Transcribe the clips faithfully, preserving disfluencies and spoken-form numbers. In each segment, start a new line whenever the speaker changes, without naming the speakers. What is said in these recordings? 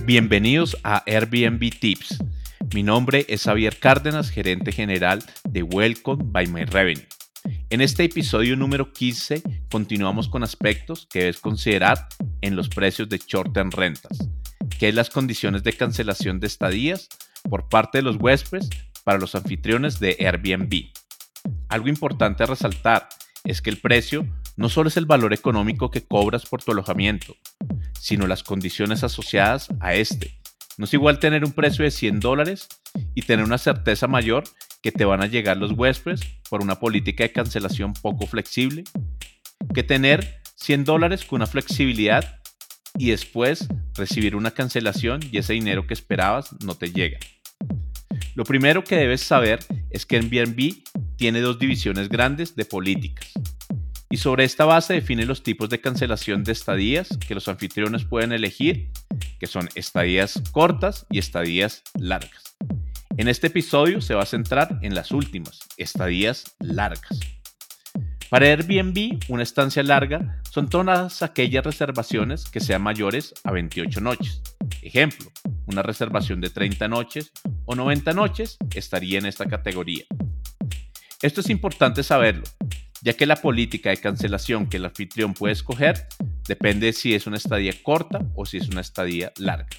Bienvenidos a Airbnb Tips. Mi nombre es Javier Cárdenas, gerente general de Welcome by My Revenue. En este episodio número quince continuamos con aspectos que debes considerar en los precios de Short Term Rentals, que es las condiciones de cancelación de estadías por parte de los huéspedes para los anfitriones de Airbnb. Algo importante a resaltar es que el precio no solo es el valor económico que cobras por tu alojamiento, sino las condiciones asociadas a este. No es igual tener un precio de cien dólares y tener una certeza mayor que te van a llegar los huéspedes por una política de cancelación poco flexible, que tener cien dólares con una flexibilidad y después recibir una cancelación y ese dinero que esperabas no te llega. Lo primero que debes saber es que Airbnb tiene dos divisiones grandes de políticas. Y sobre esta base define los tipos de cancelación de estadías que los anfitriones pueden elegir, que son estadías cortas y estadías largas. En este episodio se va a centrar en las últimas, estadías largas. Para Airbnb, una estancia larga son todas aquellas reservaciones que sean mayores a veintiocho noches. Ejemplo, una reservación de treinta noches o noventa noches estaría en esta categoría. Esto es importante saberlo, ya que la política de cancelación que el anfitrión puede escoger depende de si es una estadía corta o si es una estadía larga.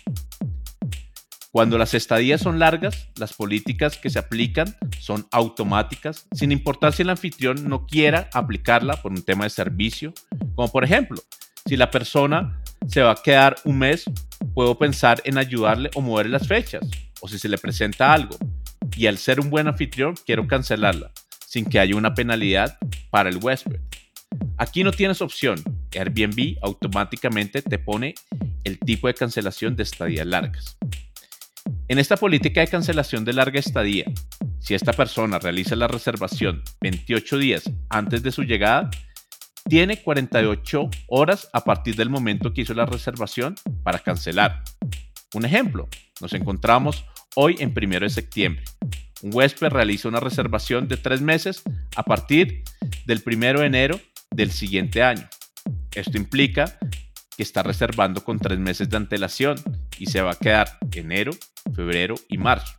Cuando las estadías son largas, las políticas que se aplican son automáticas, sin importar si el anfitrión no quiera aplicarla por un tema de servicio, como por ejemplo, si la persona se va a quedar un mes, puedo pensar en ayudarle o mover las fechas, o si se le presenta algo, y al ser un buen anfitrión quiero cancelarla, sin que haya una penalidad para el huésped. Aquí no tienes opción. Airbnb automáticamente te pone el tipo de cancelación de estadías largas. En esta política de cancelación de larga estadía, si esta persona realiza la reservación veintiocho días antes de su llegada, tiene cuarenta y ocho horas a partir del momento que hizo la reservación para cancelar. Un ejemplo, nos encontramos hoy en primero de septiembre. Un huésped realiza una reservación de tres meses a partir del primero de enero del siguiente año. Esto implica que está reservando con tres meses de antelación y se va a quedar enero, febrero y marzo.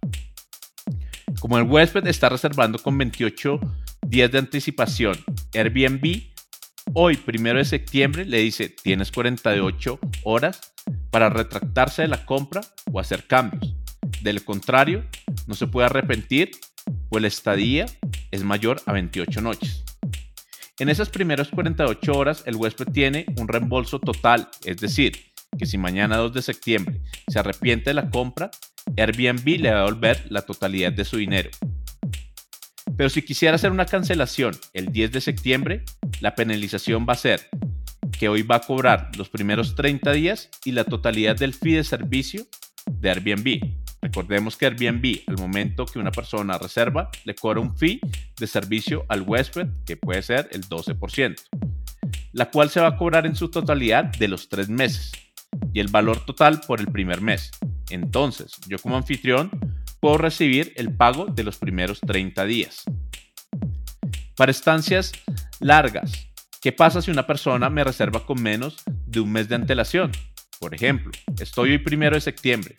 Como el huésped está reservando con veintiocho días de anticipación, Airbnb hoy, primero de septiembre, le dice tienes cuarenta y ocho horas para retractarse de la compra o hacer cambios. De lo contrario, no se puede arrepentir, pues la estadía es mayor a veintiocho noches. En esas primeras cuarenta y ocho horas, el huésped tiene un reembolso total, es decir, que si mañana dos de septiembre se arrepiente de la compra, Airbnb le va a devolver la totalidad de su dinero. Pero si quisiera hacer una cancelación el diez de septiembre, la penalización va a ser que hoy va a cobrar los primeros treinta días y la totalidad del fee de servicio de Airbnb. Recordemos que Airbnb, al momento que una persona reserva, le cobra un fee de servicio al huésped, que puede ser el doce por ciento, la cual se va a cobrar en su totalidad de los tres meses y el valor total por el primer mes. Entonces, yo como anfitrión puedo recibir el pago de los primeros treinta días. Para estancias largas, ¿qué pasa si una persona me reserva con menos de un mes de antelación? Por ejemplo, estoy hoy primero de septiembre.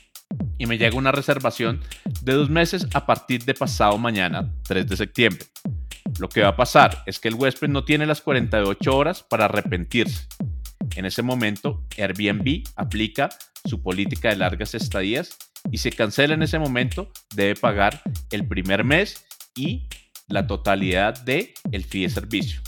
Y me llega una reservación de dos meses a partir de pasado mañana, tres de septiembre. Lo que va a pasar es que el huésped no tiene las cuarenta y ocho horas para arrepentirse. En ese momento, Airbnb aplica su política de largas estadías y si cancela en ese momento, debe pagar el primer mes y la totalidad del fee de servicio.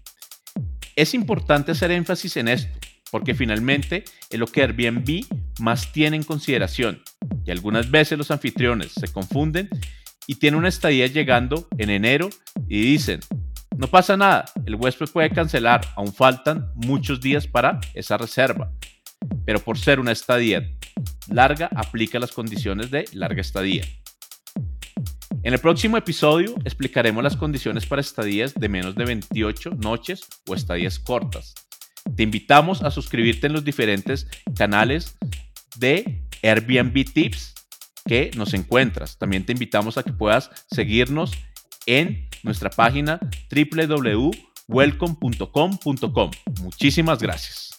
Es importante hacer énfasis en esto, porque finalmente es lo que Airbnb más tiene en consideración. Y algunas veces los anfitriones se confunden y tienen una estadía llegando en enero y dicen, no pasa nada, el huésped puede cancelar, aún faltan muchos días para esa reserva. Pero por ser una estadía larga, aplica las condiciones de larga estadía. En el próximo episodio explicaremos las condiciones para estadías de menos de veintiocho noches o estadías cortas. Te invitamos a suscribirte en los diferentes canales de Airbnb Tips que nos encuentras. También te invitamos a que puedas seguirnos en nuestra página doble u doble u doble u punto welcome punto com punto com. Muchísimas gracias.